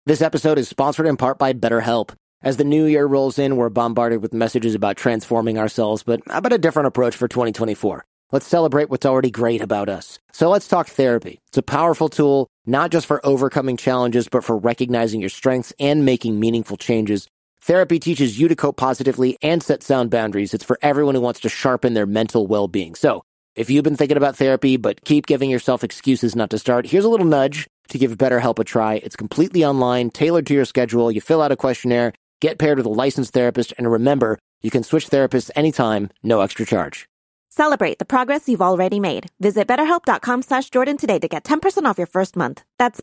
This episode is sponsored in part by BetterHelp. As the new year rolls in, we're bombarded with messages about transforming ourselves, but how about a different approach for 2024? Let's celebrate what's already great about us. So let's talk therapy. It's a powerful tool, not just for overcoming challenges, but for recognizing your strengths and making meaningful changes. Therapy teaches you to cope positively and set sound boundaries. It's for everyone who wants to sharpen their mental well-being. So if you've been thinking about therapy, but keep giving yourself excuses not to start, here's a little nudge to give BetterHelp a try. It's completely online, tailored to your schedule. You fill out a questionnaire, get paired with a licensed therapist, and remember, you can switch therapists anytime, no extra charge. Celebrate the progress you've already made. Visit BetterHelp.com/Jordan today to get 10% off your first month. That's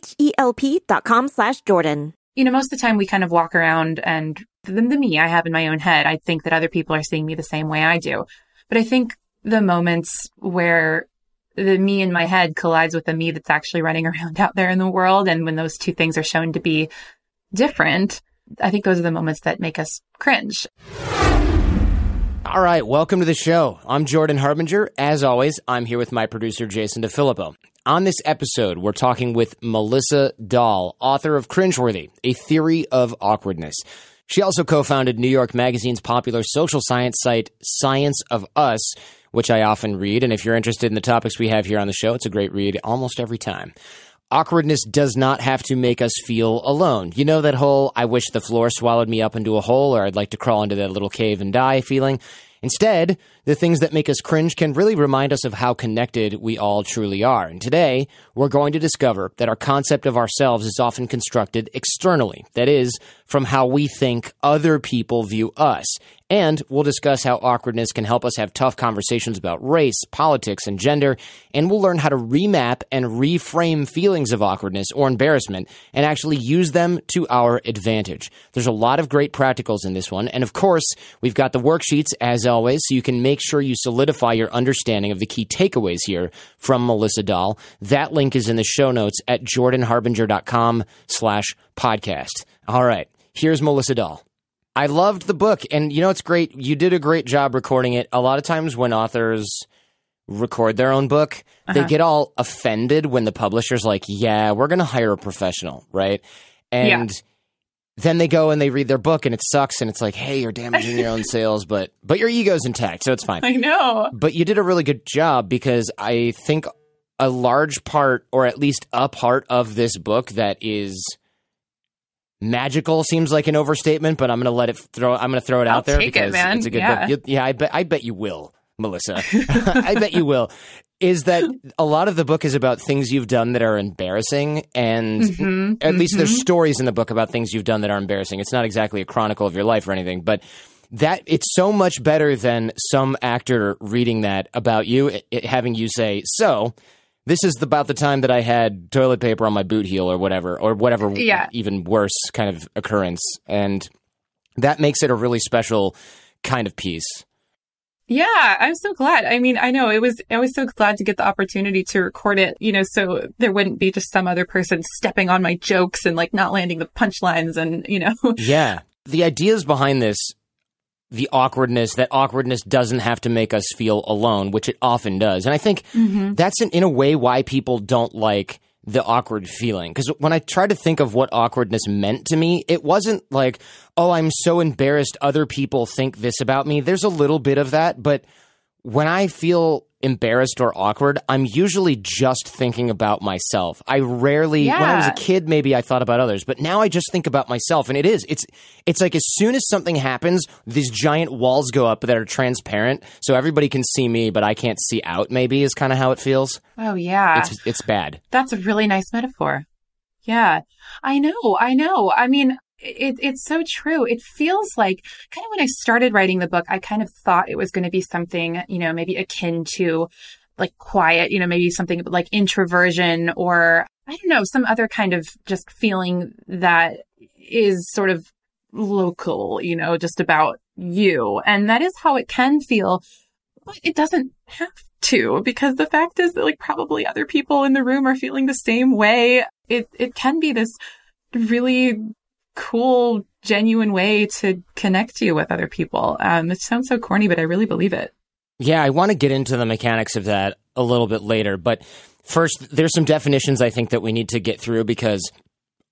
BetterHelp.com/Jordan. You know, most of the time we kind of walk around and the me I have in my own head, I think that other people are seeing me the same way I do. But I think the moments where the me in my head collides with the me that's actually running around out there in the world, and when those two things are shown to be different, I think those are the moments that make us cringe. All right, welcome to the show. I'm Jordan Harbinger. As always, I'm here with my producer, Jason DeFilippo. On this episode, we're talking with Melissa Dahl, author of Cringeworthy, A Theory of Awkwardness. She also co-founded New York Magazine's popular social science site, Science of Us, which I often read. And if you're interested in the topics we have here on the show, it's a great read almost every time. Awkwardness does not have to make us feel alone. You know that whole, I wish the floor swallowed me up into a hole, or I'd like to crawl into that little cave and die feeling? Instead, the things that make us cringe can really remind us of how connected we all truly are. And today, we're going to discover that our concept of ourselves is often constructed externally. That is, from how we think other people view us. And we'll discuss how awkwardness can help us have tough conversations about race, politics, and gender. And we'll learn how to remap and reframe feelings of awkwardness or embarrassment and actually use them to our advantage. There's a lot of great practicals in this one. And of course, we've got the worksheets as always, so you can make sure you solidify your understanding of the key takeaways here from Melissa Dahl. That link is in the show notes at jordanharbinger.com/podcast. All right, here's Melissa Dahl. I loved the book, and you know, it's great. You did a great job recording it. A lot of times when authors record their own book, they get all offended when the publisher's like, yeah, we're going to hire a professional, right? And then they go and they read their book and it sucks, and it's like, hey, you're damaging your own sales, but your ego's intact, so it's fine. I know. But you did a really good job, because I think a large part, or at least a part of this book that is magical seems like an overstatement, but I'm going to throw it out there because it's a good book. I bet you will, Melissa. I bet you will. Is that a lot of the book is about things you've done that are embarrassing, and at least there's stories in the book about things you've done that are embarrassing. It's not exactly a chronicle of your life or anything, but that it's so much better than some actor reading that about you, having you say, so this is about the time that I had toilet paper on my boot heel or whatever even worse kind of occurrence. And that makes it a really special kind of piece. Yeah, I'm so glad. I mean, I know I was so glad to get the opportunity to record it, you know, so there wouldn't be just some other person stepping on my jokes and like not landing the punchlines and, you know. Yeah. The ideas behind this, the awkwardness, that awkwardness doesn't have to make us feel alone, which it often does. And I think that's in a way why people don't like the awkward feeling. Because when I tried to think of what awkwardness meant to me, it wasn't like, oh, I'm so embarrassed other people think this about me. There's a little bit of that. But when I feel embarrassed or awkward, I'm usually just thinking about myself. I rarely, when I was a kid, maybe I thought about others, but now I just think about myself. And it's like as soon as something happens, these giant walls go up that are transparent, so everybody can see me, but I can't see out, maybe, is kind of how it feels. Oh, yeah. It's bad. That's a really nice metaphor. Yeah. I know. I mean, it's so true. It feels like kind of when I started writing the book, I kind of thought it was going to be something, you know, maybe akin to like quiet, you know, maybe something like introversion, or I don't know, some other kind of just feeling that is sort of local, you know, just about you. And that is how it can feel, but it doesn't have to, because the fact is that like probably other people in the room are feeling the same way. It can be this really cool, genuine way to connect you with other people. It sounds so corny, but I really believe it. Yeah, I want to get into the mechanics of that a little bit later. But first, there's some definitions I think that we need to get through, because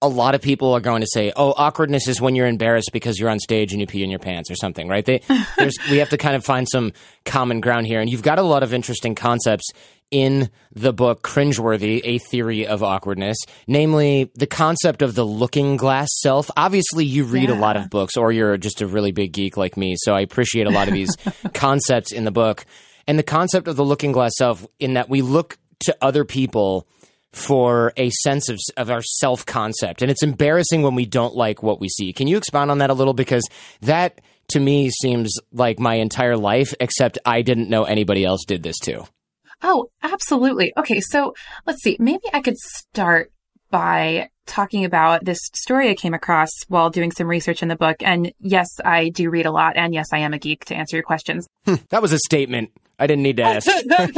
a lot of people are going to say, oh, awkwardness is when you're embarrassed because you're on stage and you pee in your pants or something, right? We have to kind of find some common ground here. And you've got a lot of interesting concepts in the book Cringeworthy, A Theory of Awkwardness, namely the concept of the looking glass self. Obviously, you read a lot of books, or you're just a really big geek like me, so I appreciate a lot of these concepts in the book. And the concept of the looking glass self, in that we look to other people for a sense of our self-concept. And it's embarrassing when we don't like what we see. Can you expound on that a little? Because that, to me, seems like my entire life, except I didn't know anybody else did this too. Oh, absolutely. Okay, so let's see. Maybe I could start by talking about this story I came across while doing some research in the book. And yes, I do read a lot. And yes, I am a geek, to answer your questions. That was a statement. I didn't need to ask.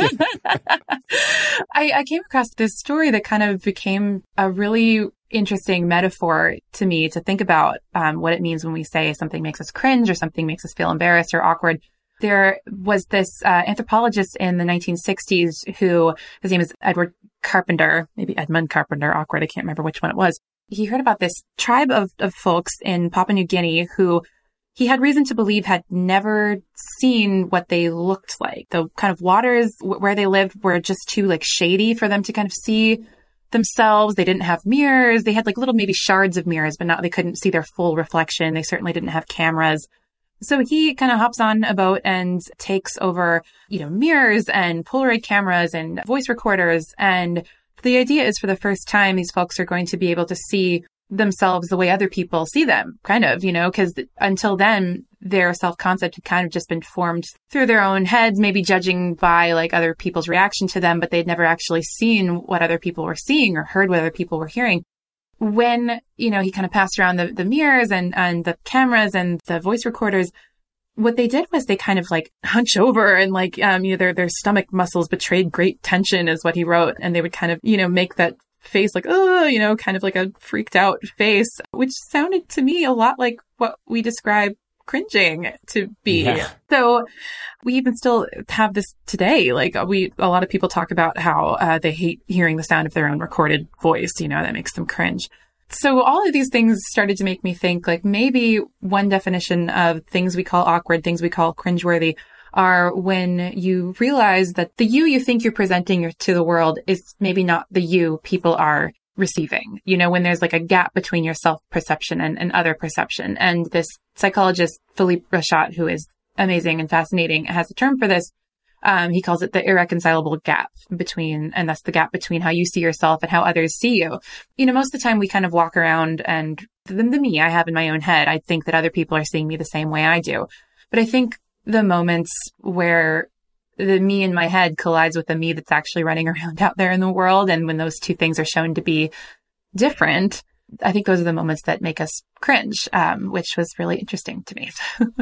I came across this story that kind of became a really interesting metaphor to me to think about what it means when we say something makes us cringe or something makes us feel embarrassed or awkward. There was this anthropologist in the 1960s who, his name is Edward Carpenter, maybe Edmund Carpenter, awkward, I can't remember which one it was. He heard about this tribe of folks in Papua New Guinea who he had reason to believe had never seen what they looked like. The kind of waters where they lived were just too shady for them to kind of see themselves. They didn't have mirrors. They had little maybe shards of mirrors, but they couldn't see their full reflection. They certainly didn't have cameras. So he kind of hops on a boat and takes over, mirrors and Polaroid cameras and voice recorders. And the idea is for the first time, these folks are going to be able to see themselves the way other people see them, kind of, because until then, their self-concept had kind of just been formed through their own heads, maybe judging by other people's reaction to them, but they'd never actually seen what other people were seeing or heard what other people were hearing. When, he kind of passed around the mirrors and the cameras and the voice recorders, what they did was they kind of hunch over and their stomach muscles betrayed great tension is what he wrote. And they would kind of, make that face kind of like a freaked out face, which sounded to me a lot like what we describe cringing to be. Yeah. So we even still have this today. A lot of people talk about how they hate hearing the sound of their own recorded voice, that makes them cringe. So all of these things started to make me think maybe one definition of things we call awkward, things we call cringeworthy are when you realize that the you think you're presenting to the world is maybe not the you people are receiving, when there's a gap between your self-perception and other perception. And this psychologist, Philippe Rachat, who is amazing and fascinating, has a term for this. He calls it the irreconcilable gap and that's the gap between how you see yourself and how others see you. Most of the time we kind of walk around and the me I have in my own head, I think that other people are seeing me the same way I do. But I think the moments where the me in my head collides with the me that's actually running around out there in the world, and when those two things are shown to be different, I think those are the moments that make us cringe, which was really interesting to me.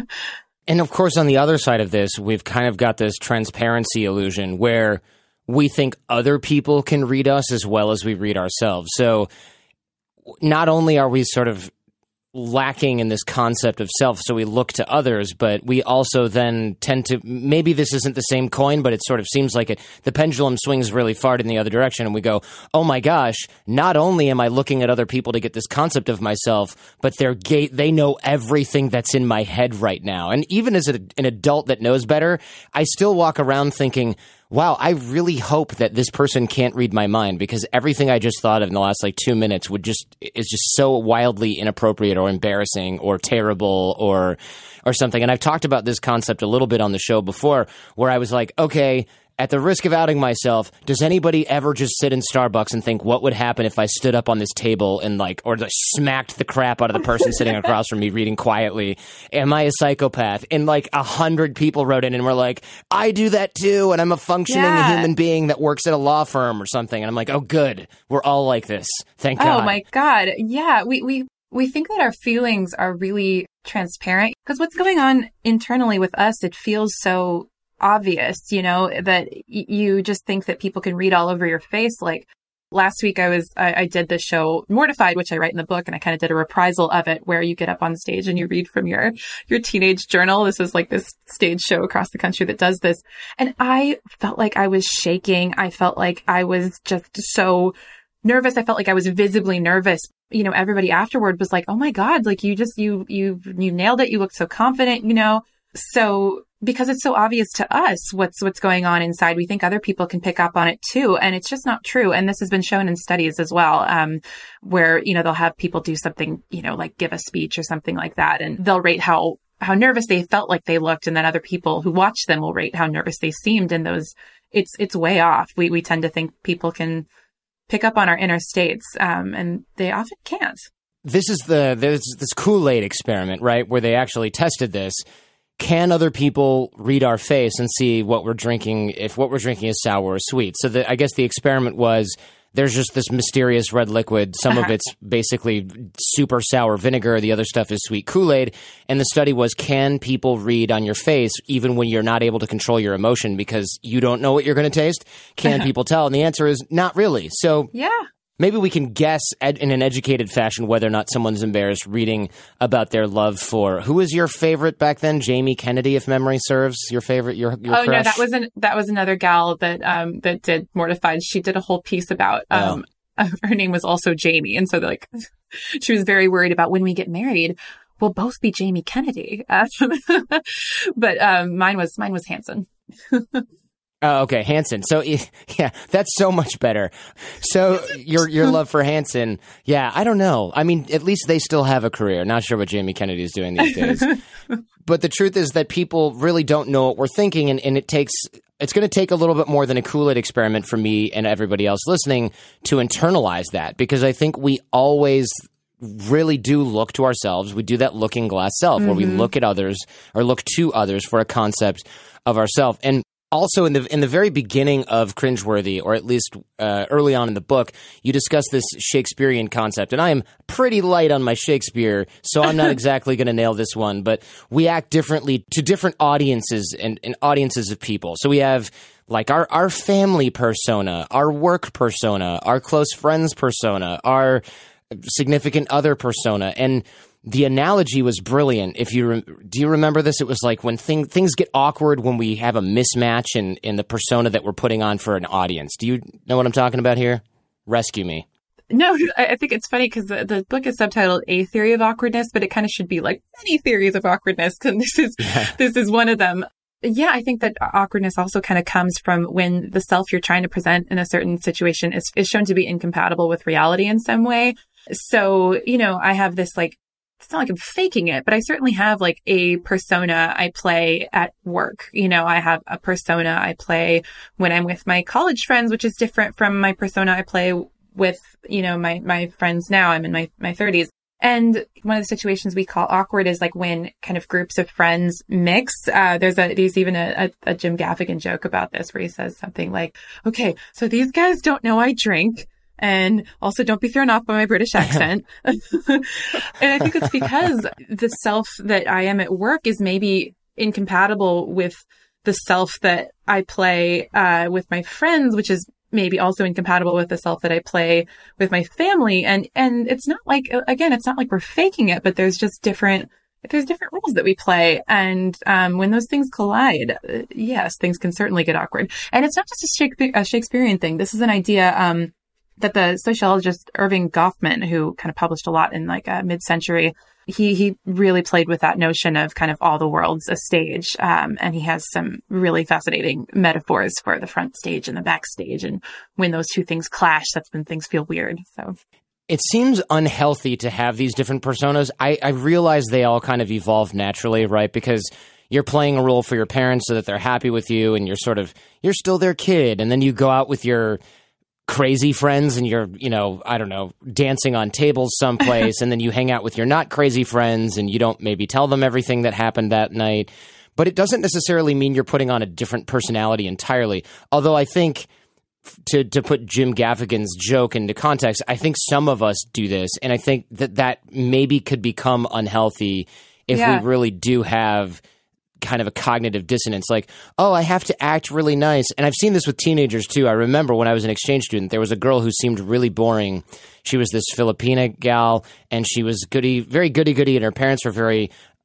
And of course, on the other side of this, we've kind of got this transparency illusion where we think other people can read us as well as we read ourselves. So not only are we sort of lacking in this concept of self, so we look to others, but we also then tend to, maybe this isn't the same coin, but it sort of seems like it, the pendulum swings really far in the other direction, and we go, oh my gosh, not only am I looking at other people to get this concept of myself, but they know everything that's in my head right now. And even as an adult that knows better, I still walk around thinking, wow, I really hope that this person can't read my mind, because everything I just thought of in the last 2 minutes is just so wildly inappropriate or embarrassing or terrible or something. And I've talked about this concept a little bit on the show before, where I was like, okay, at the risk of outing myself, does anybody ever just sit in Starbucks and think, what would happen if I stood up on this table and or smacked the crap out of the person sitting across from me reading quietly? Am I a psychopath? And 100 people wrote in and were like, I do that too, and I'm a functioning human being that works at a law firm or something. And I'm like, oh, good. We're all like this. Thank God. Oh my God. Yeah. We think that our feelings are really transparent, because what's going on internally with us, it feels so obvious, that you just think that people can read all over your face. Last week I did the show Mortified, which I write in the book, and I kind of did a reprisal of it where you get up on stage and you read from your teenage journal. This is this stage show across the country that does this. And I felt like I was shaking. I felt like I was just so nervous. I felt like I was visibly nervous. everybody afterward was like, oh my God, like you nailed it. You looked so confident, So because it's so obvious to us what's going on inside, we think other people can pick up on it too. And it's just not true. And this has been shown in studies as well, where, they'll have people do something, like give a speech or something like that. And they'll rate how nervous they felt like they looked. And then other people who watch them will rate how nervous they seemed. And it's way off. We tend to think people can pick up on our inner states, and they often can't. There's this Kool-Aid experiment, right, where they actually tested this. Can other people read our face and see what we're drinking, if what we're drinking is sour or sweet? So I guess the experiment was there's just this mysterious red liquid. Some of it's basically super sour vinegar. The other stuff is sweet Kool-Aid. And the study was, can people read on your face even when you're not able to control your emotion because you don't know what you're going to taste? Can people tell? And the answer is not really. So yeah. Maybe we can guess in an educated fashion whether or not someone's embarrassed reading about their love for, who was your favorite back then? Jamie Kennedy, if memory serves. Your favorite, your crush? No, that was another gal that did Mortified. She did a whole piece about her name was also Jamie, and so she was very worried about when we get married, we'll both be Jamie Kennedy. But mine was Hanson. Oh, okay, Hanson. So yeah, that's so much better. So your love for Hanson, yeah, I don't know. I mean, at least they still have a career. Not sure what Jamie Kennedy is doing these days. But the truth is that people really don't know what we're thinking, and it's going to take a little bit more than a Kool-Aid experiment for me and everybody else listening to internalize that, because I think we always really do look to ourselves. We do that looking glass self, where we look at others or look to others for a concept of ourselves. And also, in the very beginning of Cringeworthy, or at least early on in the book, you discuss this Shakespearean concept. And I am pretty light on my Shakespeare, so I'm not exactly going to nail this one. But we act differently to different audiences and audiences of people. So we have like our family persona, our work persona, our close friends persona, our significant other persona. And the analogy was brilliant. Do you remember this? It was like when things get awkward when we have a mismatch in the persona that we're putting on for an audience. Do you know what I'm talking about here? Rescue me. No, I think it's funny because the book is subtitled A Theory of Awkwardness, but it kind of should be like many theories of awkwardness, and this is one of them. Yeah, I think that awkwardness also kind of comes from when the self you're trying to present in a certain situation is shown to be incompatible with reality in some way. So, I have this it's not like I'm faking it, but I certainly have like a persona I play at work. I have a persona I play when I'm with my college friends, which is different from my persona I play with, my friends now. I'm in my 30s. And one of the situations we call awkward is like when kind of groups of friends mix. There's even a Jim Gaffigan joke about this where he says something like, okay, so these guys don't know I drink. And also don't be thrown off by my British accent. And I think it's because the self that I am at work is maybe incompatible with the self that I play with my friends, which is maybe also incompatible with the self that I play with my family. And it's not like, again, it's not like we're faking it, but there's different roles that we play. And when those things collide, yes, things can certainly get awkward. And it's not just a Shakespearean thing. This is an idea that the sociologist Irving Goffman, who kind of published a lot in mid-century, he really played with that notion of kind of all the world's a stage. And he has some really fascinating metaphors for the front stage and the backstage. And when those two things clash, that's when things feel weird. So it seems unhealthy to have these different personas. I realize they all kind of evolve naturally, right? Because you're playing a role for your parents so that they're happy with you, and you're still their kid. And then you go out with your crazy friends and you're, I don't know, dancing on tables someplace, and then you hang out with your not crazy friends and you don't maybe tell them everything that happened that night. But it doesn't necessarily mean you're putting on a different personality entirely. Although I think, to put Jim Gaffigan's joke into context, I think some of us do this, and I think that maybe could become unhealthy if we really do have kind of a cognitive dissonance, like, oh, I have to act really nice. And I've seen this with teenagers too. I remember when I was an exchange student, there was a girl who seemed really boring. She was this Filipina gal, and she was very goody-goody, and her parents were very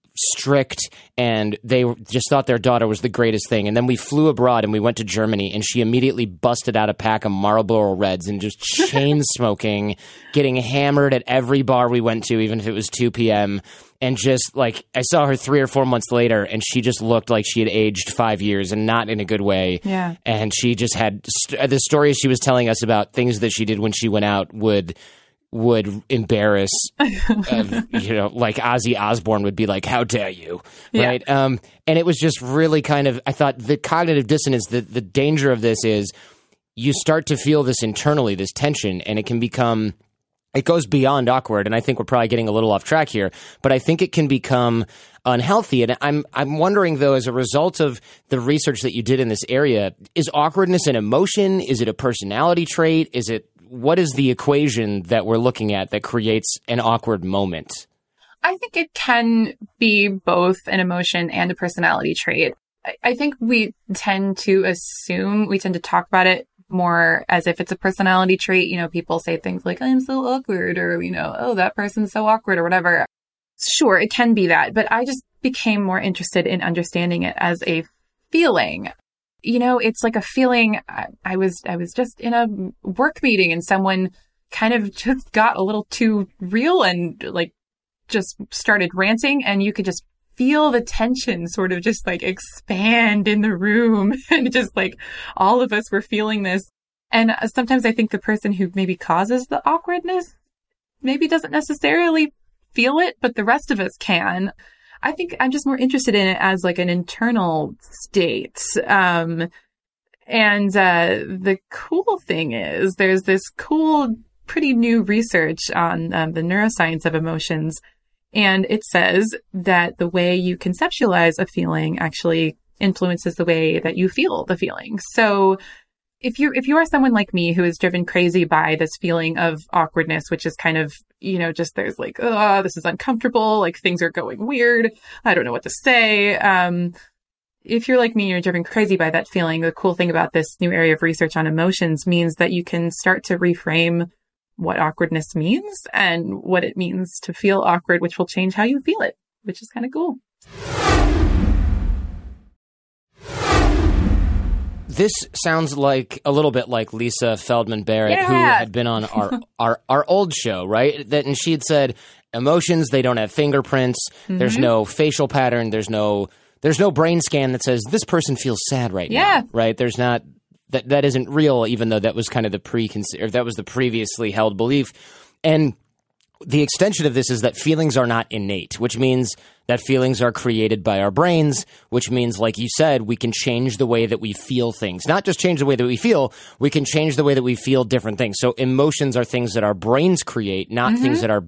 strict, and they just thought their daughter was the greatest thing. And then we flew abroad and we went to Germany, and she immediately busted out a pack of Marlboro Reds and just chain smoking, getting hammered at every bar we went to, even if it was 2 p.m. And just like, I saw her 3 or 4 months later, and she just looked like she had aged 5 years, and not in a good way. Yeah. And she just had the stories she was telling us about things that she did when she went out would embarrass, like Ozzy Osbourne would be like, "How dare you?" Right? And it was just really kind of, I thought the cognitive dissonance, the danger of this is you start to feel this internally, this tension, and it can become, it goes beyond awkward. And I think we're probably getting a little off track here, but I think it can become unhealthy. And I'm wondering, though, as a result of the research that you did in this area, is awkwardness an emotion? Is it a personality trait? What is the equation that we're looking at that creates an awkward moment? I think it can be both an emotion and a personality trait. I think we tend to talk about it more as if it's a personality trait. You know, people say things like, "I'm so awkward," or, "Oh, that person's so awkward," or whatever. Sure, it can be that, but I just became more interested in understanding it as a feeling. It's like a feeling. I was just in a work meeting and someone kind of just got a little too real and like just started ranting, and you could just feel the tension sort of just like expand in the room. And just like all of us were feeling this. And sometimes I think the person who maybe causes the awkwardness maybe doesn't necessarily feel it, but the rest of us can. I think I'm just more interested in it as like an internal state. And the cool thing is there's this cool, pretty new research on the neuroscience of emotions. And it says that the way you conceptualize a feeling actually influences the way that you feel the feeling. So if you are someone like me who is driven crazy by this feeling of awkwardness, which is kind of, just there's like, "Oh, this is uncomfortable. Like things are going weird. I don't know what to say." If you're like me and you're driven crazy by that feeling, the cool thing about this new area of research on emotions means that you can start to reframe what awkwardness means and what it means to feel awkward, which will change how you feel it, which is kind of cool. This sounds like a little bit like Lisa Feldman Barrett, who had been on our old show, right? And she had said emotions, they don't have fingerprints. Mm-hmm. There's no facial pattern. There's no brain scan that says this person feels sad right now, right? There's not that isn't real, even though that was kind of the previously held belief. And the extension of this is that feelings are not innate, which means that feelings are created by our brains, which means, like you said, we can change the way that we feel things. Not just change the way that we feel, we can change the way that we feel different things. So emotions are things that our brains create, not things that are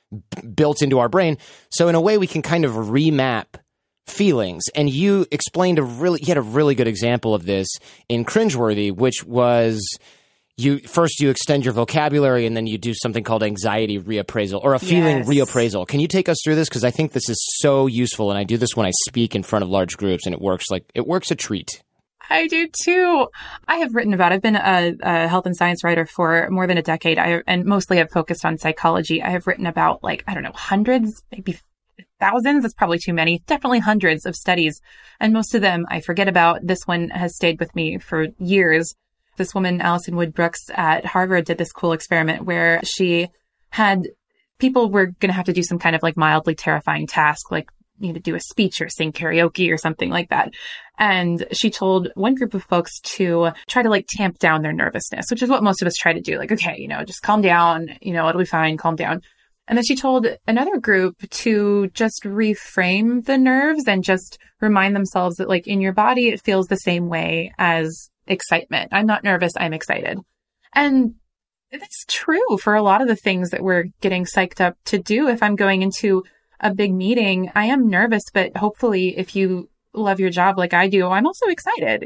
built into our brain. So in a way, we can kind of remap feelings. And you explained you had a really good example of this in Cringeworthy, which was you extend your vocabulary and then you do something called anxiety reappraisal or a feeling reappraisal. Can you take us through this? Because I think this is so useful, and I do this when I speak in front of large groups, and it works a treat. I do too. I have written about, I've been a health and science writer for more than a decade, and mostly have focused on psychology. I have written about hundreds, maybe thousands. That's probably too many. Definitely hundreds of studies. And most of them I forget about. This one has stayed with me for years. This woman, Alison Wood Brooks at Harvard, did this cool experiment where she had people were going to have to do some kind of like mildly terrifying task, like to do a speech or sing karaoke or something like that. And she told one group of folks to try to like tamp down their nervousness, which is what most of us try to do. Like, okay, just calm down, it'll be fine, calm down. And then she told another group to just reframe the nerves and just remind themselves that like in your body, it feels the same way as excitement. I'm not nervous, I'm excited. And that's true for a lot of the things that we're getting psyched up to do. If I'm going into a big meeting, I am nervous, but hopefully if you love your job like I do, I'm also excited,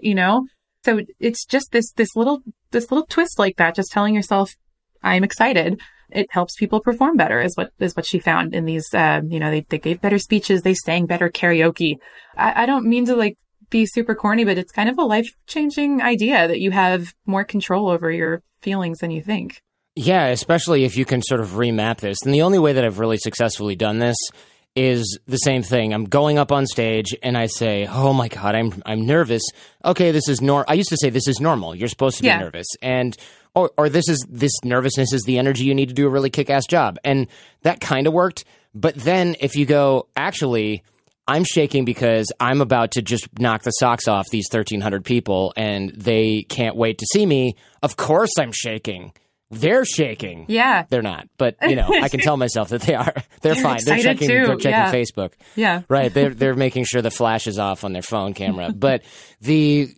So it's just this little twist like that, just telling yourself I'm excited. It helps people perform better is what she found in these, they gave better speeches. They sang better karaoke. I don't mean to like be super corny, but it's kind of a life-changing idea that you have more control over your feelings than you think. Yeah, especially if you can sort of remap this. And the only way that I've really successfully done this is the same thing. I'm going up on stage and I say, "Oh my God, I'm nervous." Okay, this is I used to say this is normal. You're supposed to be nervous, and or this nervousness is the energy you need to do a really kick-ass job, and that kind of worked. But then if you go, actually, I'm shaking because I'm about to just knock the socks off these 1,300 people, and they can't wait to see me. Of course, I'm shaking. They're shaking. Yeah. They're not. But, I can tell myself that they are. They're fine. They're checking Facebook. Yeah. Right. They're making sure the flash is off on their phone camera. But the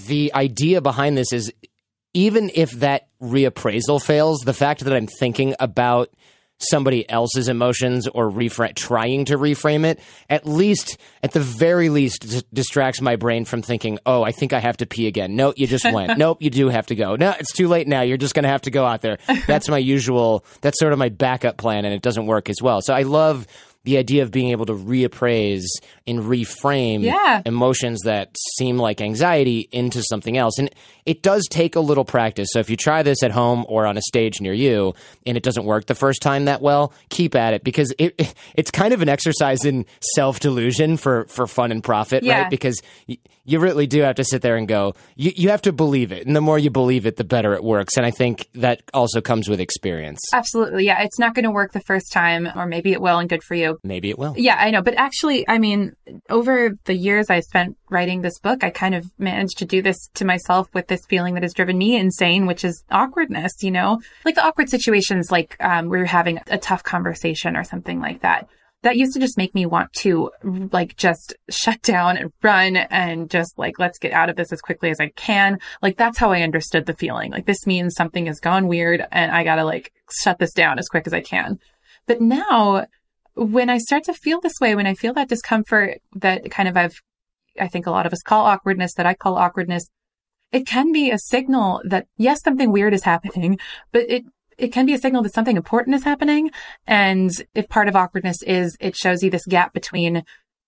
idea behind this is, even if that reappraisal fails, the fact that I'm thinking about somebody else's emotions or trying to reframe it, at the very least, distracts my brain from thinking, oh, I think I have to pee again. No, you just went. Nope, you do have to go. No, it's too late now. You're just going to have to go out there. That's that's sort of my backup plan, and it doesn't work as well. So I love the idea of being able to reappraise and reframe emotions that seem like anxiety into something else. And it does take a little practice. So if you try this at home or on a stage near you and it doesn't work the first time that well, keep at it, because it's kind of an exercise in self-delusion for fun and profit, right? Because you really do have to sit there and go, you have to believe it. And the more you believe it, the better it works. And I think that also comes with experience. Absolutely. Yeah. It's not going to work the first time, or maybe it will, and good for you. Maybe it will. Yeah, I know. But actually, I mean, over the years I spent writing this book, I kind of managed to do this to myself with this feeling that has driven me insane, which is awkwardness, like the awkward situations, like we're having a tough conversation or something like that. That used to just make me want to just shut down and run and just let's get out of this as quickly as I can. That's how I understood the feeling. This means something has gone weird and I gotta shut this down as quick as I can. But now, when I start to feel this way, when I feel that discomfort that kind of I think a lot of us call awkwardness, that I call awkwardness, it can be a signal that, yes, something weird is happening, but it can be a signal that something important is happening. And if part of awkwardness is it shows you this gap between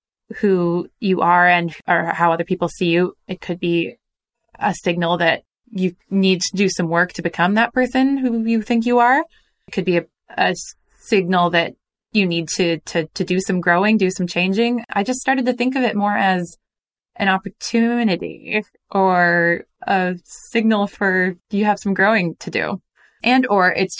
who you are or how other people see you, it could be a signal that you need to do some work to become that person who you think you are. It could be a signal that you need to do some growing, do some changing. I just started to think of it more as an opportunity or a signal for you have some growing to do. Or it's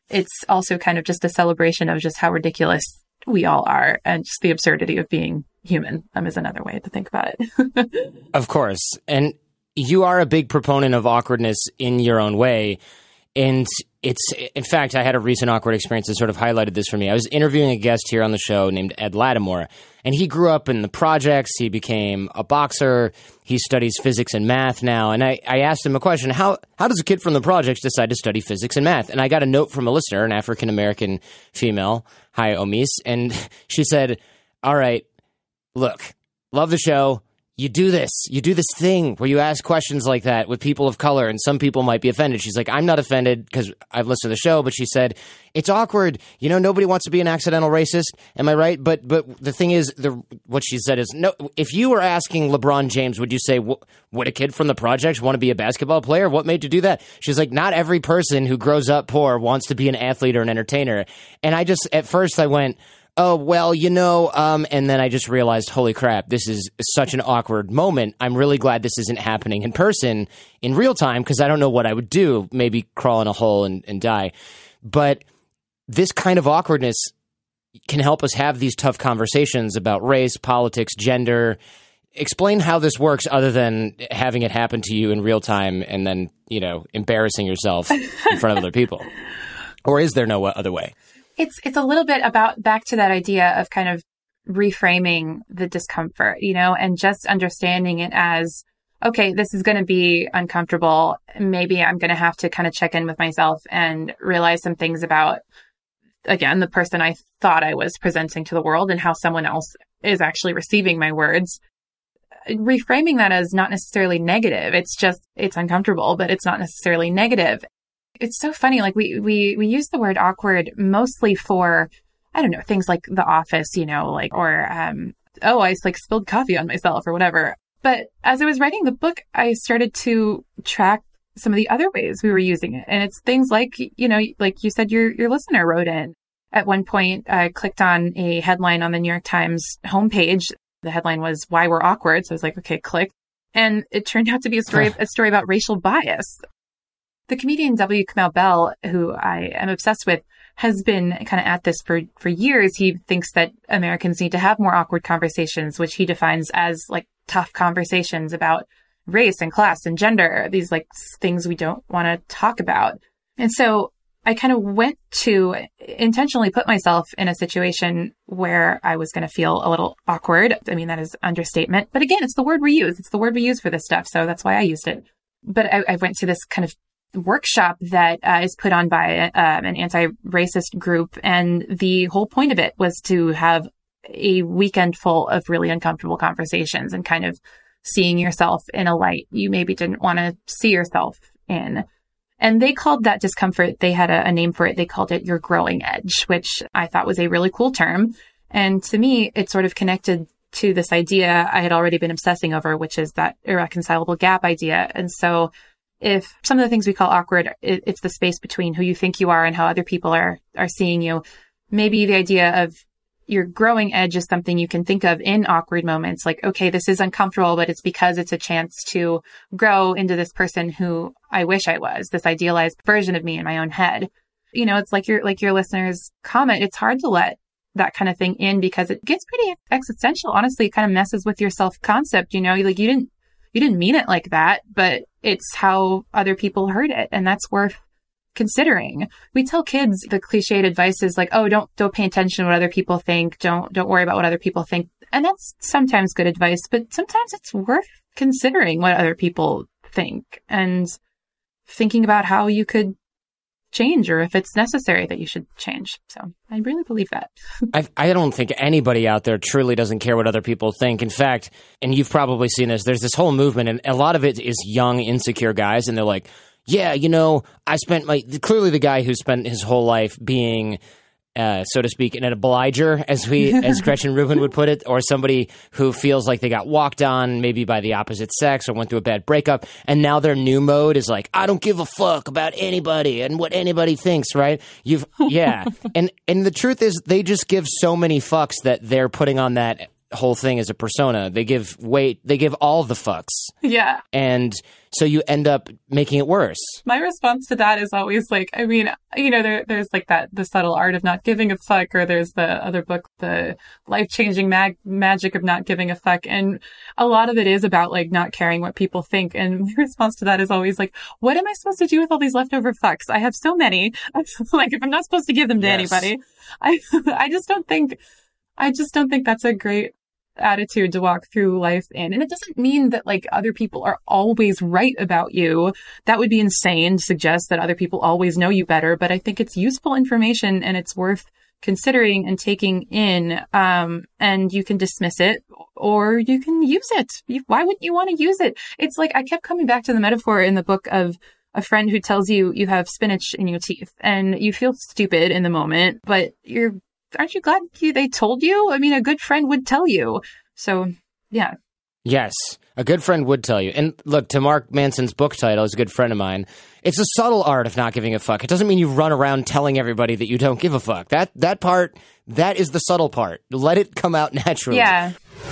also kind of just a celebration of just how ridiculous we all are, and just the absurdity of being human is another way to think about it. Of course. And you are a big proponent of awkwardness in your own way. And in fact, I had a recent awkward experience that sort of highlighted this for me. I was interviewing a guest here on the show named Ed Lattimore, and he grew up in the projects. He became a boxer. He studies physics and math now. And I asked him a question, how does a kid from the projects decide to study physics and math? And I got a note from a listener, an African-American female, hi, Omis, and she said, all right, look, love the show. You do this thing where you ask questions like that with people of color, and some people might be offended. She's like, I'm not offended because I've listened to the show, but she said, it's awkward. Nobody wants to be an accidental racist. Am I right? But the thing is, what she said is, no, if you were asking LeBron James, would you say, would a kid from the projects want to be a basketball player? What made you do that? She's like, not every person who grows up poor wants to be an athlete or an entertainer. And at first I went, oh, well, and then I just realized, holy crap, this is such an awkward moment. I'm really glad this isn't happening in person in real time, because I don't know what I would do, maybe crawl in a hole and die. But this kind of awkwardness can help us have these tough conversations about race, politics, gender. Explain how this works other than having it happen to you in real time and then, embarrassing yourself in front of other people. Or is there no other way? It's a little bit about back to that idea of kind of reframing the discomfort, and just understanding it as, okay, this is going to be uncomfortable. Maybe I'm going to have to kind of check in with myself and realize some things about, again, the person I thought I was presenting to the world and how someone else is actually receiving my words. Reframing that as not necessarily negative. It's uncomfortable, but it's not necessarily negative. It's so funny. We use the word awkward mostly for, I don't know, things like The Office, I spilled coffee on myself or whatever. But as I was writing the book, I started to track some of the other ways we were using it. And it's things like, like you said, your listener wrote in At one point, I clicked on a headline on the New York Times homepage. The headline was "Why We're Awkward." So I was like, okay, click. And it turned out to be a story about racial bias. The comedian W. Kamau Bell, who I am obsessed with, has been kind of at this for years. He thinks that Americans need to have more awkward conversations, which he defines as like tough conversations about race and class and gender, these like things we don't want to talk about. And so I kind of went to intentionally put myself in a situation where I was going to feel a little awkward. I mean, that is understatement. But again, it's the word we use. It's the word we use for this stuff. So that's why I used it. But I went to this kind of workshop that is put on by an anti-racist group. And the whole point of it was to have a weekend full of really uncomfortable conversations and kind of seeing yourself in a light you maybe didn't want to see yourself in. And they called that discomfort, they had a name for it. They called it your growing edge, which I thought was a really cool term. And to me, it sort of connected to this idea I had already been obsessing over, which is that irreconcilable gap idea. And so if some of the things we call awkward, it's the space between who you think you are and how other people are seeing you. Maybe the idea of your growing edge is something you can think of in awkward moments. Like, okay, this is uncomfortable, but it's because it's a chance to grow into this person who I wish I was, this idealized version of me in my own head. You know, it's like your listeners comment. It's hard to let that kind of thing in because it gets pretty existential. Honestly, it kind of messes with your self-concept. You know, like you didn't mean it like that, but it's how other people heard it. And that's worth considering. We tell kids the cliched advice is like, oh, don't pay attention to what other people think. Don't worry about what other people think. And that's sometimes good advice, but sometimes it's worth considering what other people think and thinking about how you could change or if it's necessary that you should change. So I really believe that. I don't think anybody out there truly doesn't care what other people think. In fact, and you've probably seen this, there's this whole movement and a lot of it is young, insecure guys. And they're like, yeah, you know, clearly the guy who spent his whole life being, so to speak, an obliger, as Gretchen Rubin would put it, or somebody who feels like they got walked on maybe by the opposite sex or went through a bad breakup. And now their new mode is like, I don't give a fuck about anybody and what anybody thinks, right? And the truth is they just give so many fucks that they're putting on that whole thing as a persona. They give all the fucks. Yeah. And so you end up making it worse. My response to that is always like, I mean, you know, there's like the subtle art of not giving a fuck, or there's the other book, the life-changing magic of not giving a fuck. And a lot of it is about like not caring what people think. And my response to that is always like, what am I supposed to do with all these leftover fucks? I have so many. Like, if I'm not supposed to give them to anybody, I just don't think that's a great attitude to walk through life in. And it doesn't mean that like other people are always right about you. That would be insane to suggest that other people always know you better. But I think it's useful information and it's worth considering and taking in. And you can dismiss it or you can use it. Why wouldn't you want to use it? It's like, I kept coming back to the metaphor in the book of a friend who tells you you have spinach in your teeth and you feel stupid in the moment, but aren't you glad they told you? I mean, a good friend would tell you. So, yeah. Yes, a good friend would tell you. And look, to Mark Manson's book title, is a good friend of mine. It's a subtle art of not giving a fuck. It doesn't mean you run around telling everybody that you don't give a fuck. That part, that is the subtle part. Let it come out naturally. Yeah.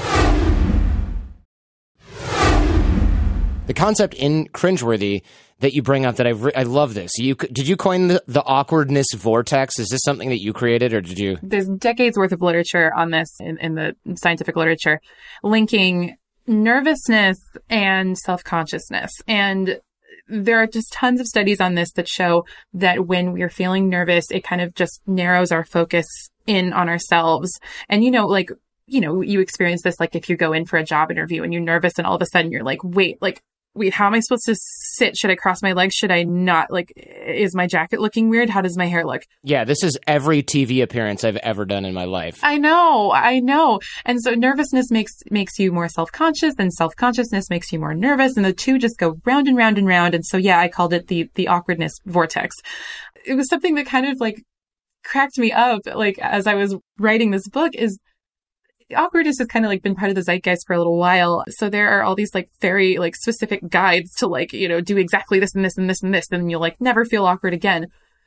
The concept in Cringeworthy that you bring up that I love this. Did you coin the awkwardness vortex? Is this something that you created or did you? There's decades worth of literature on this in the scientific literature linking nervousness and self-consciousness. And there are just tons of studies on this that show that when we're feeling nervous, it kind of just narrows our focus in on ourselves. And, you experience this, like if you go in for a job interview and you're nervous and all of a sudden you're like, wait, how am I supposed to sit? Should I cross my legs? Should I not? Like, is my jacket looking weird? How does my hair look? Yeah, this is every TV appearance I've ever done in my life. I know. And so nervousness makes you more self-conscious and self-consciousness makes you more nervous. And the two just go round and round and round. And so, yeah, I called it the awkwardness vortex. It was something that kind of like cracked me up, like as I was writing this book is awkwardness has kind of like been part of the zeitgeist for a little while. So there are all these like very like specific guides to like, do exactly this and this and this and this, and you'll like never feel awkward again.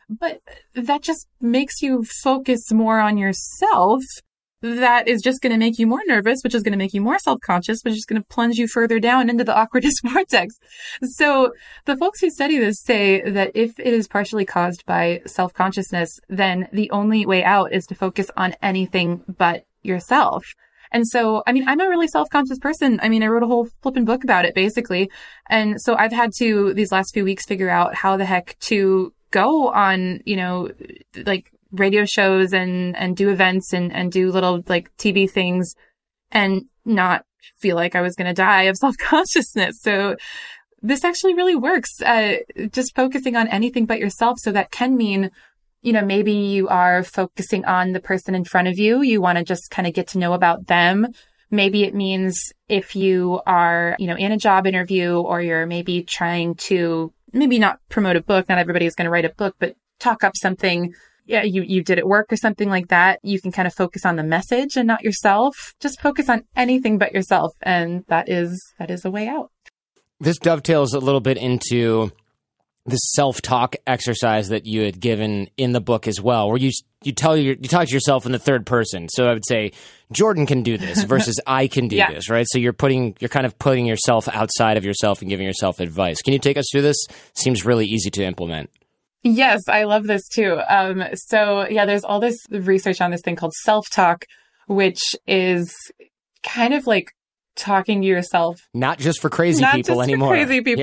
But that just makes you focus more on yourself. That is just going to make you more nervous, which is going to make you more self-conscious, which is going to plunge you further down into the awkwardness vortex. So the folks who study this say that if it is partially caused by self-consciousness, then the only way out is to focus on anything but yourself. And so, I mean, I'm a really self-conscious person. I mean, I wrote a whole flipping book about it, basically. And so I've had to, these last few weeks, figure out how the heck to go on, like radio shows and do events and do little like TV things and not feel like I was going to die of self-consciousness. So this actually really works, just focusing on anything but yourself. So that can mean, maybe you are focusing on the person in front of you. You want to just kind of get to know about them. Maybe it means if you are, in a job interview, or you're maybe trying to maybe not promote a book. Not everybody is going to write a book, but talk up something. Yeah, you did at work or something like that. You can kind of focus on the message and not yourself. Just focus on anything but yourself. And that is a way out. This dovetails a little bit into the self-talk exercise that you had given in the book as well, where you talk to yourself in the third person. So I would say Jordan can do this versus I can do this, right? So you're kind of putting yourself outside of yourself and giving yourself advice. Can you take us through this? Seems really easy to implement. Yes, I love this too. There's all this research on this thing called self-talk, which is kind of like talking to yourself. Not just for crazy people anymore.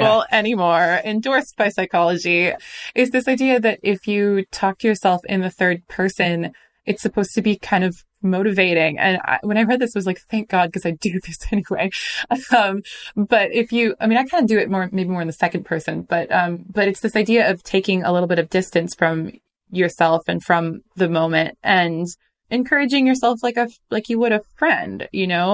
Endorsed by psychology. Is this idea that if you talk to yourself in the third person, it's supposed to be kind of motivating. And when I read this, I was like, thank God, because I do this anyway. But I kind of do it maybe more in the second person, but it's this idea of taking a little bit of distance from yourself and from the moment and encouraging yourself like you would a friend.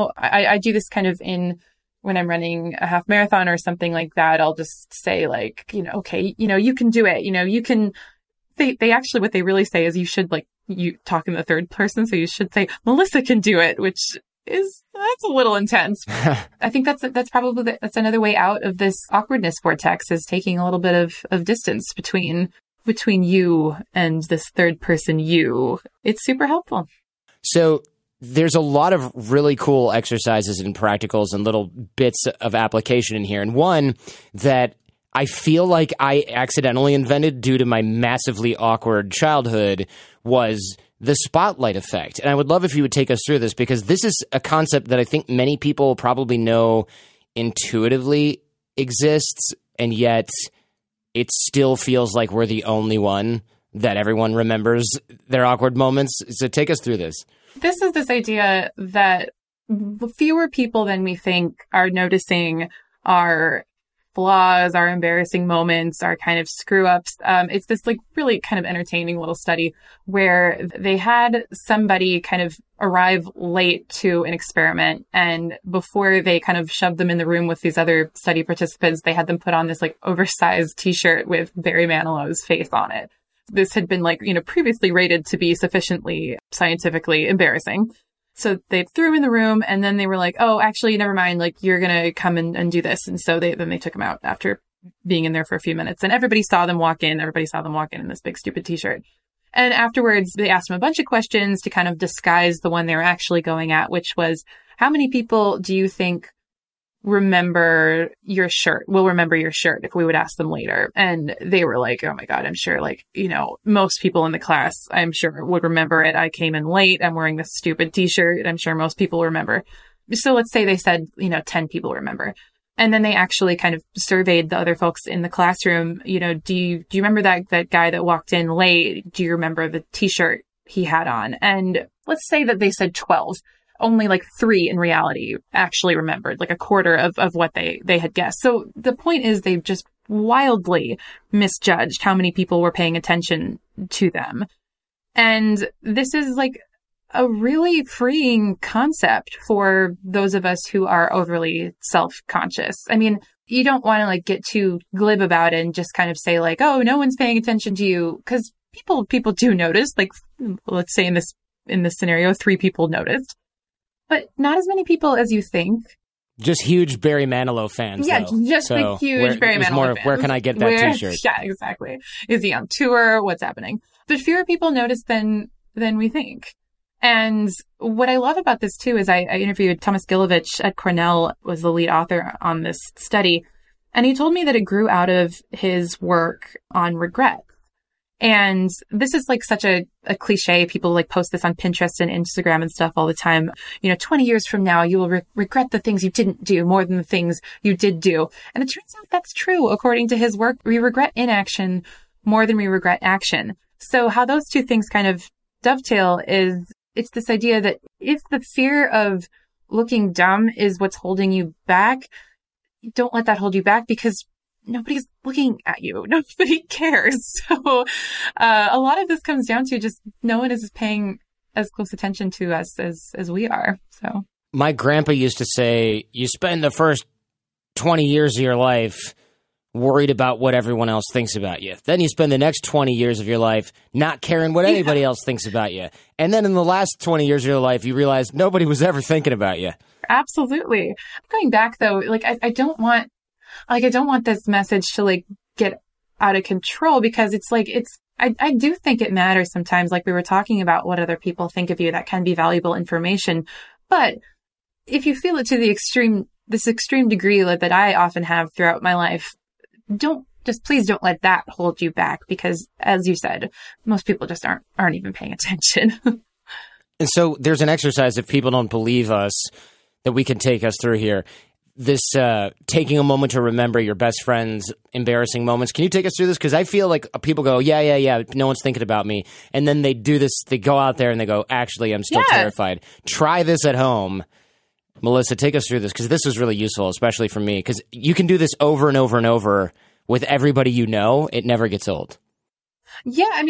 I do this kind of when I'm running a half marathon or something like that. I'll just say okay, you can do it. You can, they actually, what they really say is you should you talk in the third person. So you should say, Melissa can do it, which that's a little intense. I think that's probably another way out of this awkwardness vortex, is taking a little bit of distance between you and this third person you. It's super helpful. So there's a lot of really cool exercises and practicals and little bits of application in here. And one that I feel like I accidentally invented due to my massively awkward childhood was the spotlight effect. And I would love if you would take us through this, because this is a concept that I think many people probably know intuitively exists, and yet it still feels like we're the only one that everyone remembers their awkward moments. So take us through this. This is this idea that fewer people than we think are noticing our flaws, our embarrassing moments, our kind of screw ups. It's this really kind of entertaining little study where they had somebody kind of arrive late to an experiment, and before they kind of shoved them in the room with these other study participants, they had them put on this oversized t-shirt with Barry Manilow's face on it. This had been previously rated to be sufficiently scientifically embarrassing. So they threw him in the room, and then they were like, oh, actually, never mind. You're going to come and do this. And so they took him out after being in there for a few minutes, and everybody saw them walk in in this big stupid t-shirt. And afterwards, they asked him a bunch of questions to kind of disguise the one they were actually going at, which was, how many people do you think remember your shirt? Will remember your shirt if we would ask them later. And they were like, oh my God, I'm sure most people in the class, I'm sure would remember it. I came in late. I'm wearing this stupid t-shirt. I'm sure most people remember. So let's say they said, 10 people remember. And then they actually kind of surveyed the other folks in the classroom. Do you remember that guy that walked in late? Do you remember the t-shirt he had on? And let's say that they said 12. Only 3 in reality actually remembered, a quarter of what they had guessed. So the point is, they've just wildly misjudged how many people were paying attention to them. And this is a really freeing concept for those of us who are overly self-conscious. I mean, you don't want to get too glib about it and just kind of say oh, no one's paying attention to you, because people do notice. Let's say in this scenario, 3 people noticed. But not as many people as you think. Just huge Barry Manilow fans. Yeah, though. just the huge Barry Manilow fans. Where can I get that T-shirt? Yeah, exactly. Is he on tour? What's happening? But fewer people notice than we think. And what I love about this, too, is I interviewed Thomas Gilovich at Cornell, was the lead author on this study. And he told me that it grew out of his work on regret. And this is like such a cliche. People like post this on Pinterest and Instagram and stuff all the time. 20 years from now, you will regret the things you didn't do more than the things you did do. And it turns out that's true. According to his work, we regret inaction more than we regret action. So how those two things kind of dovetail is it's this idea that if the fear of looking dumb is what's holding you back, don't let that hold you back because nobody's looking at you. Nobody cares. So a lot of this comes down to just no one is paying as close attention to us as we are. So my grandpa used to say, you spend the first 20 years of your life worried about what everyone else thinks about you. Then you spend the next 20 years of your life not caring what anybody else thinks about you. And then in the last 20 years of your life, you realize nobody was ever thinking about you. Absolutely. Going back though, like I don't want this message to like get out of control because I do think it matters sometimes. Like we were talking about what other people think of you, that can be valuable information. But if you feel it to this extreme degree that I often have throughout my life, please don't let that hold you back because as you said, most people just aren't even paying attention. And so there's an exercise if people don't believe us that we can take us through here. This taking a moment to remember your best friend's embarrassing moments. Can you take us through this? Because I feel like people go, yeah, no one's thinking about me. And then they do this, they go out there and they go, actually, I'm still terrified. Try this at home. Melissa, take us through this because this is really useful, especially for me. Because you can do this over and over and over with everybody you know. It never gets old. Yeah, I mean,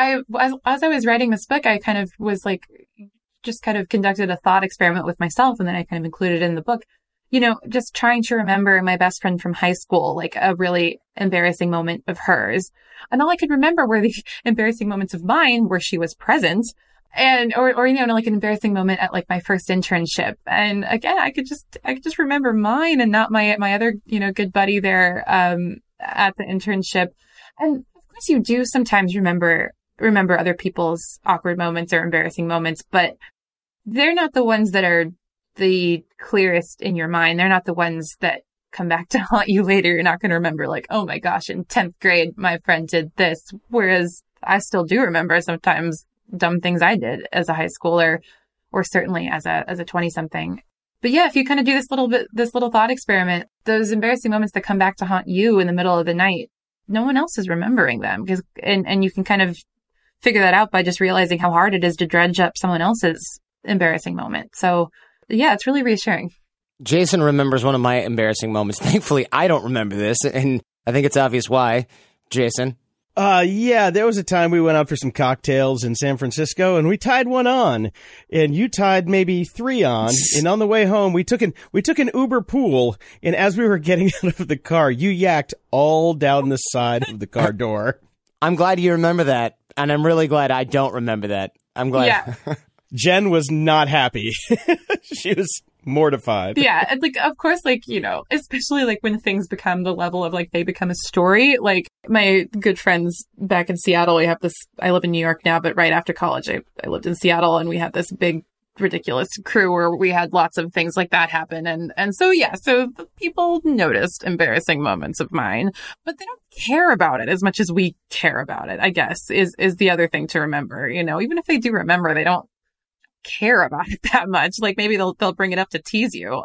as I was writing this book, I kind of was like, just kind of conducted a thought experiment with myself, and then I kind of included it in the book. Just trying to remember my best friend from high school, like a really embarrassing moment of hers. And all I could remember were the embarrassing moments of mine where she was present. And, or like an embarrassing moment at like my first internship. And again, I could just remember mine and not my other, good buddy there, at the internship. And of course you do sometimes remember other people's awkward moments or embarrassing moments, but they're not the ones that are the clearest in your mind. They're not the ones that come back to haunt you later. You're not going to remember like, oh my gosh, in 10th grade, my friend did this. Whereas I still do remember sometimes dumb things I did as a high schooler or certainly as a 20 something. But yeah, if you kind of do this little thought experiment, those embarrassing moments that come back to haunt you in the middle of the night, no one else is remembering them and you can kind of figure that out by just realizing how hard it is to dredge up someone else's embarrassing moment. So yeah, it's really reassuring. Jason remembers one of my embarrassing moments. Thankfully, I don't remember this, and I think it's obvious why. Jason? Yeah, there was a time we went out for some cocktails in San Francisco, and we tied one on, and you tied maybe 3 on, and on the way home, we took an Uber pool, and as we were getting out of the car, you yacked all down the side of the car door. I'm glad you remember that, and I'm really glad I don't remember that. I'm glad. Yeah. Jen was not happy. She was mortified. Yeah. And like, of course, like, especially like when things become the level of like, they become a story. Like my good friends back in Seattle, I live in New York now, but right after college, I lived in Seattle and we had this big, ridiculous crew where we had lots of things like that happen. And so, yeah, so the people noticed embarrassing moments of mine, but they don't care about it as much as we care about it, I guess, is the other thing to remember. Even if they do remember, they don't care about it that much. Like maybe they'll bring it up to tease you.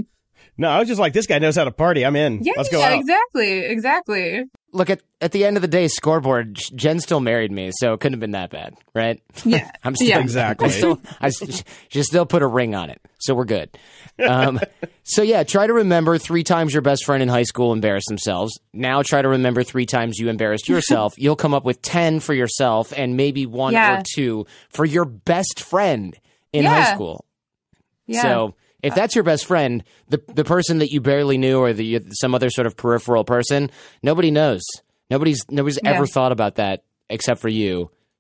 No, I was just like, this guy knows how to party. I'm in. Yeah, let's go out. Exactly. Look, at the end of the day, scoreboard, Jen still married me, so it couldn't have been that bad, right? Yeah. I'm still, yeah. Exactly. She still put a ring on it, so we're good. So yeah, try to remember 3 times your best friend in high school embarrassed themselves. Now try to remember 3 times you embarrassed yourself. You'll come up with 10 for yourself and maybe 1 or 2 for your best friend in high school. Yeah. So if that's your best friend, the person that you barely knew or some other sort of peripheral person, nobody knows. Nobody's ever thought about that except for you.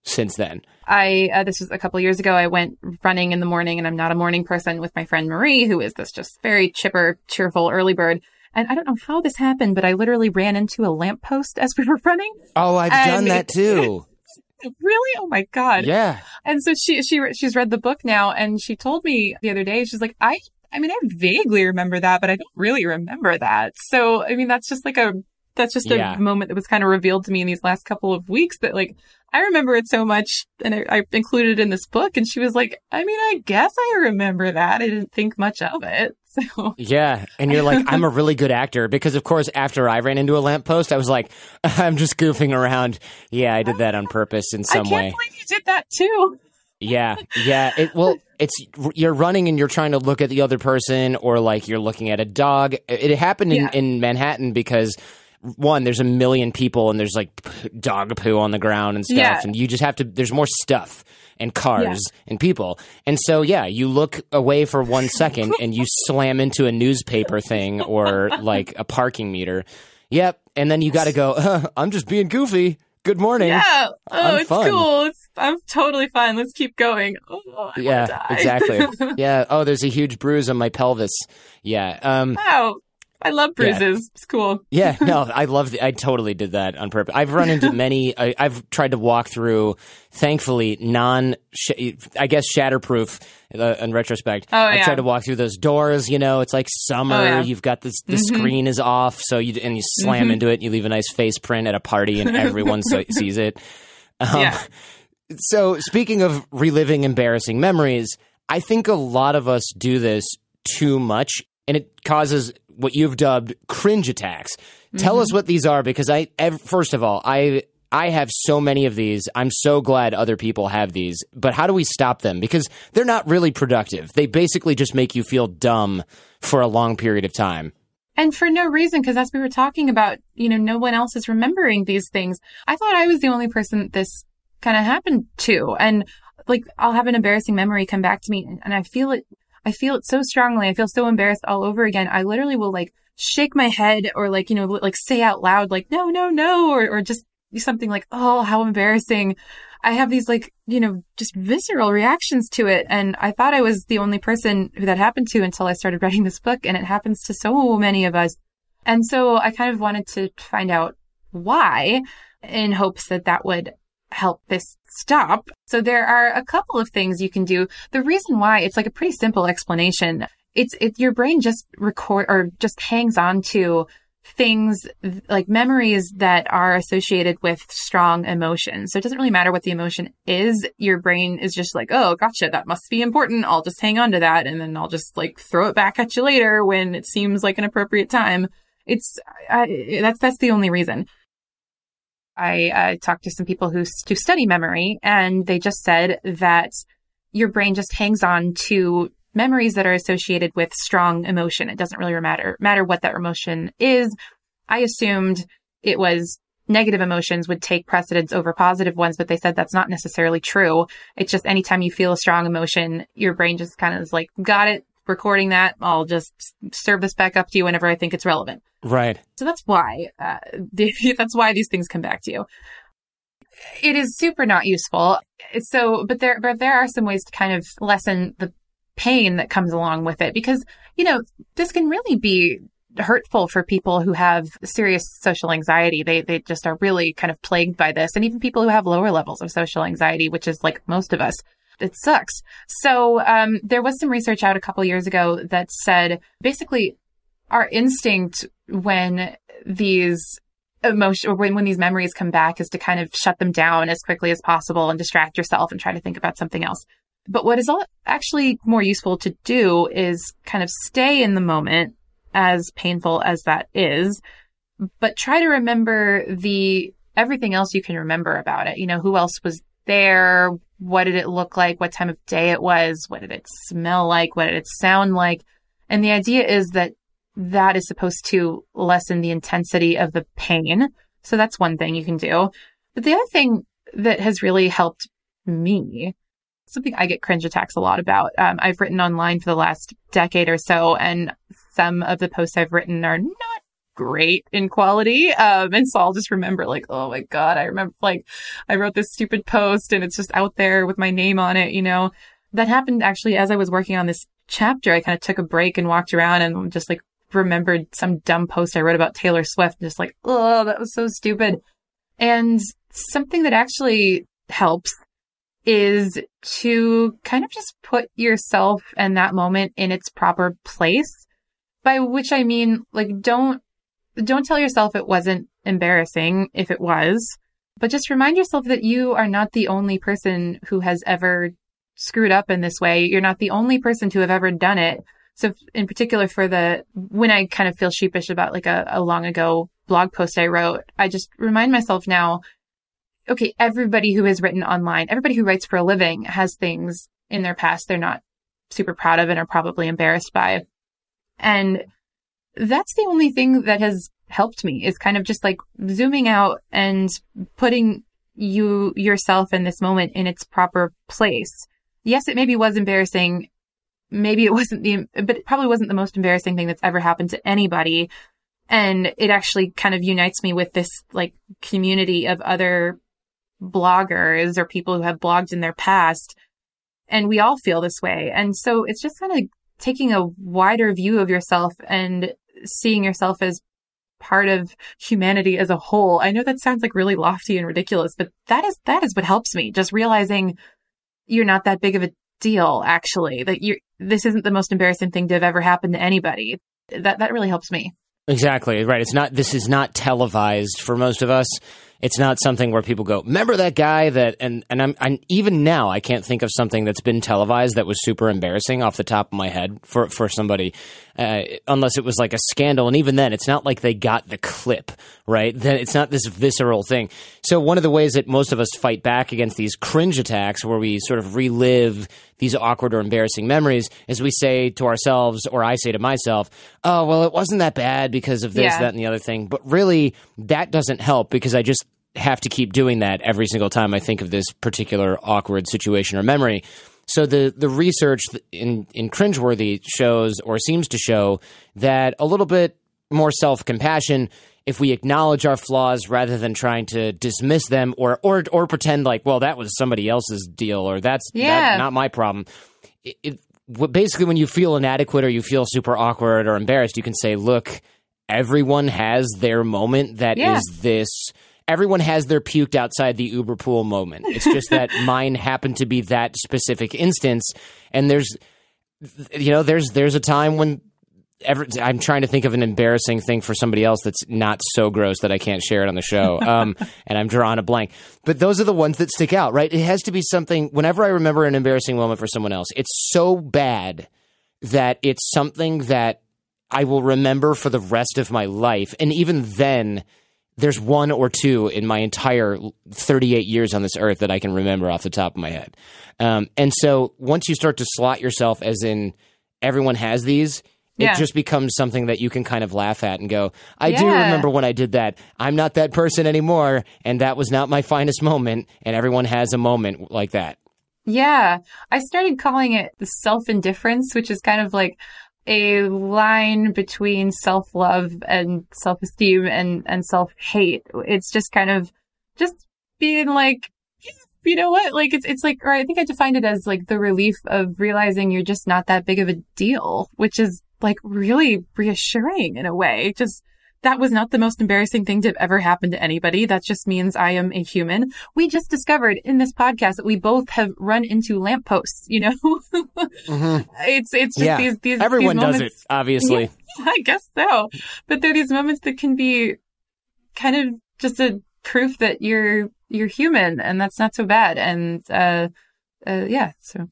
since then? This was a couple years ago. I went running in the morning, and I'm not a morning person, with my friend Marie, who is this just very chipper, cheerful early bird. And I don't know how this happened, but I literally ran into a lamppost as we were running. Oh, I've done that too. Really? Oh my God. Yeah. And so she's read the book now, and she told me the other day, she's like, I mean, I vaguely remember that, but I don't really remember that. So, I mean, that's just a moment that was kind of revealed to me in these last couple of weeks that, like, I remember it so much, and I included it in this book. And she was like, I mean, I guess I remember that. I didn't think much of it. So yeah. And you're like, I'm a really good actor, because of course, after I ran into a lamppost, I was like, I'm just goofing around. Yeah, I did that on purpose in some way. I can't believe you did that too. Yeah. You're running and you're trying to look at the other person, or like you're looking at a dog. It happened in Manhattan because, one, there's a million people and there's like dog poo on the ground and stuff. And you just have to, there's more stuff and cars and people. And so, you look away for 1 second and you slam into a newspaper thing or like a parking meter. Yep. And then you got to go, I'm just being goofy. Good morning. Yeah. Oh, it's fun. Cool. I'm totally fine. Let's keep going. Oh, exactly. Yeah. Oh, there's a huge bruise on my pelvis. Yeah. Wow. I love bruises. Yeah. It's cool. Yeah, no, I totally did that on purpose. I've run into many, I've tried to walk through, thankfully, shatterproof in retrospect. Oh, I tried to walk through those doors, it's like summer, you've got the screen is off, so you slam into it, you leave a nice face print at a party and everyone sees it. So speaking of reliving embarrassing memories, I think a lot of us do this too much, and it causes what you've dubbed cringe attacks. Tell us what these are, because first of all, I have so many of these. I'm so glad other people have these. But how do we stop them? Because they're not really productive. They basically just make you feel dumb for a long period of time. And for no reason, because as we were talking about, no one else is remembering these things. I thought I was the only person that this kind of happened to. And like, I'll have an embarrassing memory come back to me, and I feel it so strongly. I feel so embarrassed all over again. I literally will like shake my head, or like, like say out loud, like, no, or just something like, oh, how embarrassing. I have these like, just visceral reactions to it. And I thought I was the only person who that happened to until I started writing this book. And it happens to so many of us. And so I kind of wanted to find out why, in hopes that would help this stop. So there are a couple of things you can do. The reason why, it's like a pretty simple explanation. It's your brain just just hangs on to things like memories that are associated with strong emotions. So it doesn't really matter what the emotion is. Your brain is just like, oh, gotcha, that must be important. I'll just hang on to that, and then I'll just like throw it back at you later when it seems like an appropriate time. That's the only reason. I talked to some people who study memory, and they just said that your brain just hangs on to memories that are associated with strong emotion. It doesn't really matter what that emotion is. I assumed it was negative emotions would take precedence over positive ones, but they said that's not necessarily true. It's just anytime you feel a strong emotion, your brain just kind of is like, got it, recording that. I'll just serve this back up to you whenever I think it's relevant. Right. So that's why that's why these things come back to you. It is super not useful. But there are some ways to kind of lessen the pain that comes along with it, because this can really be hurtful for people who have serious social anxiety. They just are really kind of plagued by this, and even people who have lower levels of social anxiety, which is like most of us. It sucks. So there was some research out a couple years ago that said basically our instinct when these when these memories come back is to kind of shut them down as quickly as possible and distract yourself and try to think about something else. But what is actually more useful to do is kind of stay in the moment, as painful as that is, but try to remember everything else you can remember about it. Who else was there? What did it look like? What time of day it was? What did it smell like? What did it sound like? And the idea is that is supposed to lessen the intensity of the pain. So that's one thing you can do. But the other thing that has really helped me, something I get cringe attacks a lot about. I've written online for the last decade or so, and some of the posts I've written are not great in quality. And so I'll just remember like, oh my God, I remember like I wrote this stupid post and it's just out there with my name on it, That happened actually as I was working on this chapter. I kind of took a break and walked around and just like remembered some dumb post I wrote about Taylor Swift, just like, oh, that was so stupid. And something that actually helps is to kind of just put yourself and that moment in its proper place, by which I mean, like, don't tell yourself it wasn't embarrassing if it was, but just remind yourself that you are not the only person who has ever screwed up in this way. You're not the only person to have ever done it. So in particular when I kind of feel sheepish about like a long ago blog post I wrote, I just remind myself now, okay, everybody who has written online, everybody who writes for a living has things in their past they're not super proud of and are probably embarrassed by. And that's the only thing that has helped me, is kind of just like zooming out and putting yourself in this moment in its proper place. Yes, it maybe was embarrassing. Maybe it wasn't but it probably wasn't the most embarrassing thing that's ever happened to anybody. And it actually kind of unites me with this like community of other bloggers or people who have blogged in their past. And we all feel this way. And so it's just kind of taking a wider view of yourself and seeing yourself as part of humanity as a whole. I know that sounds like really lofty and ridiculous, but that is what helps me. Just realizing you're not that big of a deal, actually, that this isn't the most embarrassing thing to have ever happened to anybody. That really helps me. Exactly right. This is not televised for most of us. It's not something where people go, remember that guy that, and I'm even now, I can't think of something that's been televised that was super embarrassing off the top of my head for somebody, unless it was like a scandal. And even then, it's not like they got the clip, right? Then it's not this visceral thing. So one of the ways that most of us fight back against these cringe attacks, where we sort of relive these awkward or embarrassing memories, is we say to ourselves, or I say to myself, oh, well, it wasn't that bad because of this, that, and the other thing. But really, that doesn't help, because I just have to keep doing that every single time I think of this particular awkward situation or memory. So the research in Cringeworthy shows, or seems to show, that a little bit more self-compassion, if we acknowledge our flaws rather than trying to dismiss them or pretend like, well, that was somebody else's deal, or that's not my problem. Basically, when you feel inadequate or you feel super awkward or embarrassed, you can say, look, everyone has their moment that is this. Everyone has their puked outside the Uber pool moment. It's just that mine happened to be that specific instance. And there's a time when I'm trying to think of an embarrassing thing for somebody else that's not so gross that I can't share it on the show. And I'm drawing a blank. But those are the ones that stick out, right? It has to be something, whenever I remember an embarrassing moment for someone else, it's so bad that it's something that I will remember for the rest of my life. And even then, there's one or two in my entire 38 years on this earth that I can remember off the top of my head. And so once you start to slot yourself as in everyone has these, it just becomes something that you can kind of laugh at and go, I do remember when I did that. I'm not that person anymore, and that was not my finest moment, and everyone has a moment like that. Yeah. I started calling it the self-indifference, which is kind of like a line between self-love and self-esteem and self-hate. It's just kind of just being like, you know what? Like, it's like, or I think I defined it as like the relief of realizing you're just not that big of a deal, which is like really reassuring in a way. Just, that was not the most embarrassing thing to have ever happened to anybody. That just means I am a human. We just discovered in this podcast that we both have run into lampposts, you know? Mm-hmm. It's just these everyone these does it, obviously. Yeah, I guess so. But there are these moments that can be kind of just a proof that you're human, and that's not so bad. And so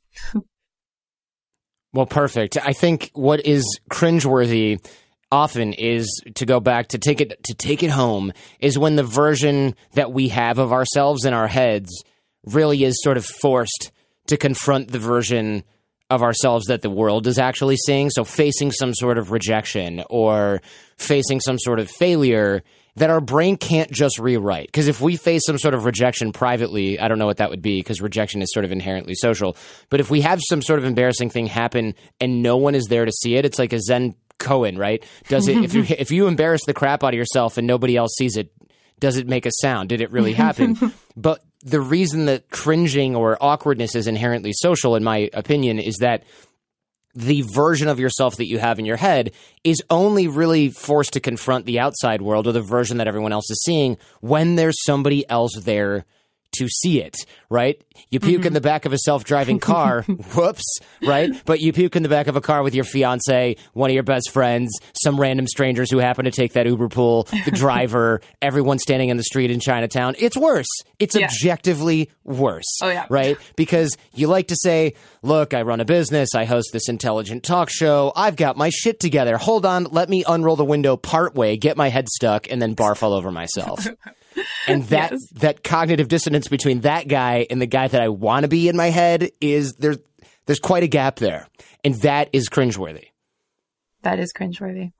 well, perfect. I think what is cringeworthy often is, to go back to take it home, is when the version that we have of ourselves in our heads really is sort of forced to confront the version of ourselves that the world is actually seeing. So facing some sort of rejection or facing some sort of failure that our brain can't just rewrite. Because if we face some sort of rejection privately, I don't know what that would be, because rejection is sort of inherently social. But if we have some sort of embarrassing thing happen and no one is there to see it, it's like a Zen Cohen, right? Does it, if you embarrass the crap out of yourself and nobody else sees it, does it make a sound? Did it really happen? But the reason that cringing or awkwardness is inherently social, in my opinion, is that the version of yourself that you have in your head is only really forced to confront the outside world, or the version that everyone else is seeing, when there's somebody else there to see it, right? You puke in the back of a self-driving car, whoops, right? But you puke in the back of a car with your fiance, one of your best friends, some random strangers who happen to take that Uber pool, the driver, everyone standing in the street in Chinatown. It's worse. It's objectively worse, right? Because you like to say, look, I run a business, I host this intelligent talk show, I've got my shit together. Hold on, let me unroll the window partway, get my head stuck, and then barf all over myself. And that cognitive dissonance between that guy and the guy that I want to be in my head is there's quite a gap there. And that is cringeworthy. That is cringeworthy.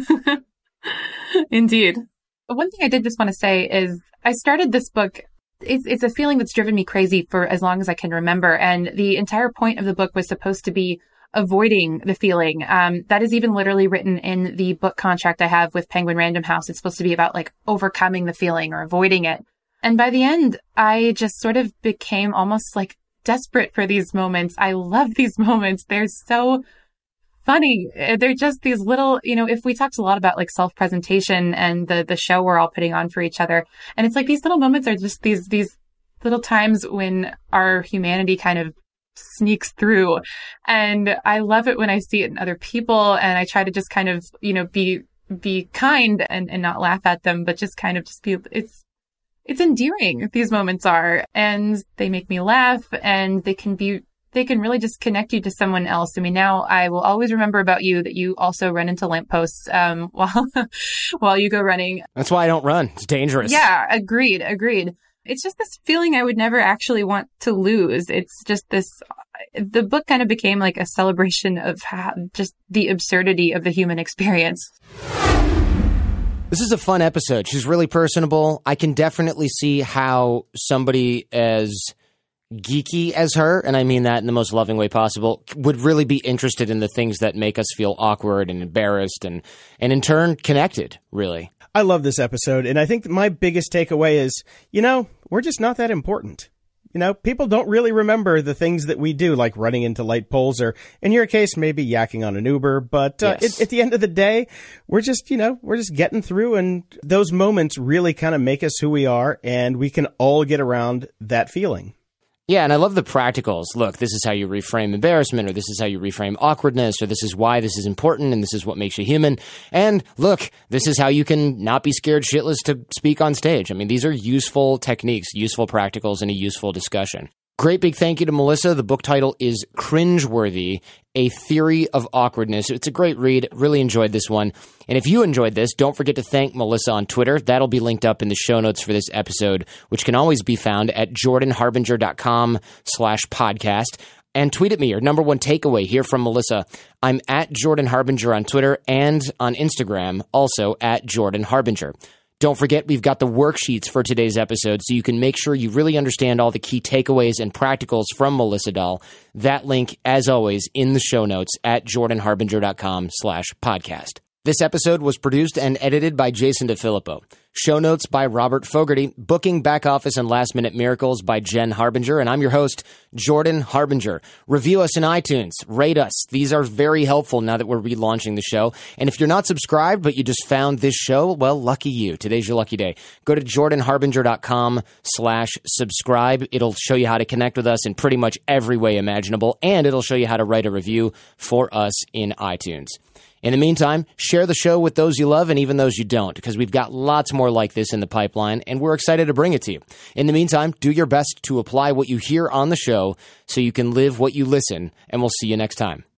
Indeed. One thing I did just want to say is I started this book. It's a feeling that's driven me crazy for as long as I can remember. And the entire point of the book was supposed to be avoiding the feeling. That is even literally written in the book contract I have with Penguin Random House. It's supposed to be about like overcoming the feeling or avoiding it. And by the end, I just sort of became almost like desperate for these moments. I love these moments. They're so funny. They're just these little, if we talked a lot about like self-presentation and the show we're all putting on for each other. And it's like these little moments are just these little times when our humanity kind of sneaks through. And I love it when I see it in other people, and I try to just kind of, be kind and not laugh at them, but just kind of just be, it's endearing. These moments are, and they make me laugh, and they can really just connect you to someone else. I mean, now I will always remember about you that you also run into lampposts, while you go running. That's why I don't run. It's dangerous. Yeah, agreed. It's just this feeling I would never actually want to lose. It's just the book kind of became like a celebration of just the absurdity of the human experience. This is a fun episode. She's really personable. I can definitely see how somebody as geeky as her, and I mean that in the most loving way possible, would really be interested in the things that make us feel awkward and embarrassed and in turn connected, really. I love this episode, and I think that my biggest takeaway is, we're just not that important. People don't really remember the things that we do, like running into light poles or, in your case, maybe yakking on an Uber. But at the end of the day, we're just getting through, and those moments really kind of make us who we are, and we can all get around that feeling. Yeah, and I love the practicals. Look, this is how you reframe embarrassment, or this is how you reframe awkwardness, or this is why this is important, and this is what makes you human. And look, this is how you can not be scared shitless to speak on stage. I mean, these are useful techniques, useful practicals, and a useful discussion. Great big thank you to Melissa. The book title is Cringeworthy, A Theory of Awkwardness. It's a great read. Really enjoyed this one. And if you enjoyed this, don't forget to thank Melissa on Twitter. That'll be linked up in the show notes for this episode, which can always be found at jordanharbinger.com/podcast. And tweet at me your number one takeaway here from Melissa. I'm at Jordan Harbinger on Twitter and on Instagram, also at Jordan Harbinger. Don't forget, we've got the worksheets for today's episode, so you can make sure you really understand all the key takeaways and practicals from Melissa Dahl. That link, as always, in the show notes at jordanharbinger.com/podcast. This episode was produced and edited by Jason DeFilippo. Show notes by Robert Fogarty. Booking, back office, and last-minute miracles by Jen Harbinger. And I'm your host, Jordan Harbinger. Review us in iTunes. Rate us. These are very helpful now that we're relaunching the show. And if you're not subscribed, but you just found this show, well, lucky you. Today's your lucky day. Go to jordanharbinger.com/subscribe. It'll show you how to connect with us in pretty much every way imaginable. And it'll show you how to write a review for us in iTunes. In the meantime, share the show with those you love and even those you don't, because we've got lots more like this in the pipeline, and we're excited to bring it to you. In the meantime, do your best to apply what you hear on the show so you can live what you listen, and we'll see you next time.